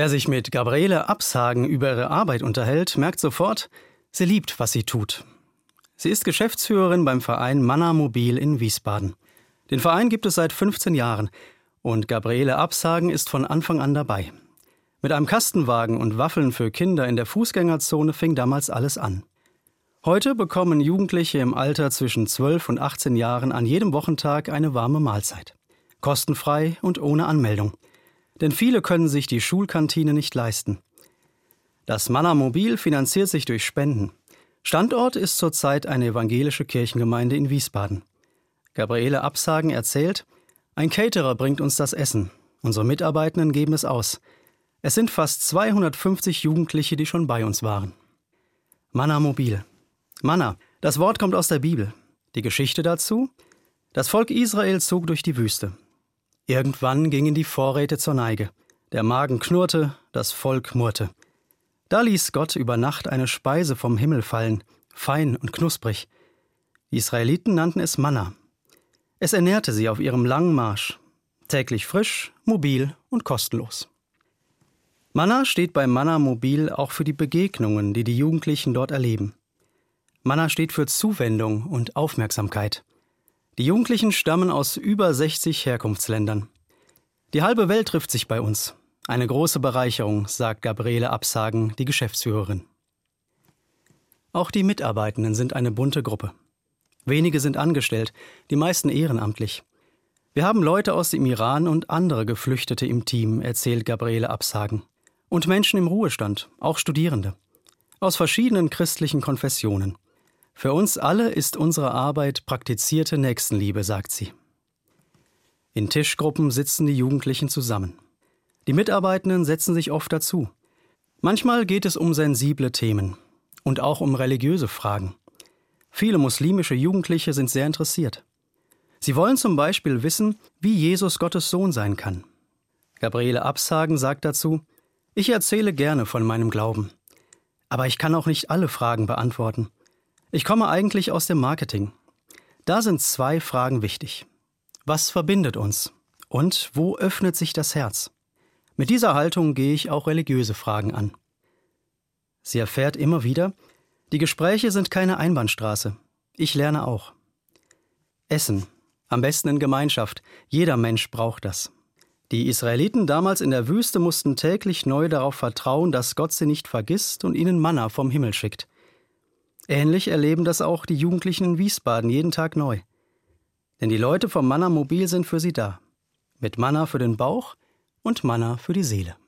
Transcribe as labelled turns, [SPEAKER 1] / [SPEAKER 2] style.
[SPEAKER 1] Wer sich mit Gabriele Absagen über ihre Arbeit unterhält, merkt sofort, sie liebt, was sie tut. Sie ist Geschäftsführerin beim Verein Manna Mobil in Wiesbaden. Den Verein gibt es seit 15 Jahren und Gabriele Absagen ist von Anfang an dabei. Mit einem Kastenwagen und Waffeln für Kinder in der Fußgängerzone fing damals alles an. Heute bekommen Jugendliche im Alter zwischen 12 und 18 Jahren an jedem Wochentag eine warme Mahlzeit. Kostenfrei und ohne Anmeldung. Denn viele können sich die Schulkantine nicht leisten. Das Manna Mobil finanziert sich durch Spenden. Standort ist zurzeit eine evangelische Kirchengemeinde in Wiesbaden. Gabriele Absagen erzählt, ein Caterer bringt uns das Essen. Unsere Mitarbeitenden geben es aus. Es sind fast 250 Jugendliche, die schon bei uns waren. Manna Mobil. Manna, das Wort kommt aus der Bibel. Die Geschichte dazu? Das Volk Israel zog durch die Wüste. Irgendwann gingen die Vorräte zur Neige. Der Magen knurrte, das Volk murrte. Da ließ Gott über Nacht eine Speise vom Himmel fallen, fein und knusprig. Die Israeliten nannten es Manna. Es ernährte sie auf ihrem langen Marsch. Täglich frisch, mobil und kostenlos. Manna steht bei Manna Mobil auch für die Begegnungen, die die Jugendlichen dort erleben. Manna steht für Zuwendung und Aufmerksamkeit. Die Jugendlichen stammen aus über 60 Herkunftsländern. Die halbe Welt trifft sich bei uns. Eine große Bereicherung, sagt Gabriele Absagen, die Geschäftsführerin. Auch die Mitarbeitenden sind eine bunte Gruppe. Wenige sind angestellt, die meisten ehrenamtlich. Wir haben Leute aus dem Iran und andere Geflüchtete im Team, erzählt Gabriele Absagen. Und Menschen im Ruhestand, auch Studierende. Aus verschiedenen christlichen Konfessionen. Für uns alle ist unsere Arbeit praktizierte Nächstenliebe, sagt sie. In Tischgruppen sitzen die Jugendlichen zusammen. Die Mitarbeitenden setzen sich oft dazu. Manchmal geht es um sensible Themen und auch um religiöse Fragen. Viele muslimische Jugendliche sind sehr interessiert. Sie wollen zum Beispiel wissen, wie Jesus Gottes Sohn sein kann. Gabriele Absagen sagt dazu, ich erzähle gerne von meinem Glauben. Aber ich kann auch nicht alle Fragen beantworten. Ich komme eigentlich aus dem Marketing. Da sind 2 Fragen wichtig. Was verbindet uns? Und wo öffnet sich das Herz? Mit dieser Haltung gehe ich auch religiöse Fragen an. Sie erfährt immer wieder, die Gespräche sind keine Einbahnstraße. Ich lerne auch. Essen. Am besten in Gemeinschaft. Jeder Mensch braucht das. Die Israeliten damals in der Wüste mussten täglich neu darauf vertrauen, dass Gott sie nicht vergisst und ihnen Manna vom Himmel schickt. Ähnlich erleben das auch die Jugendlichen in Wiesbaden jeden Tag neu. Denn die Leute vom Manna Mobil sind für sie da. Mit Manna für den Bauch und Manna für die Seele.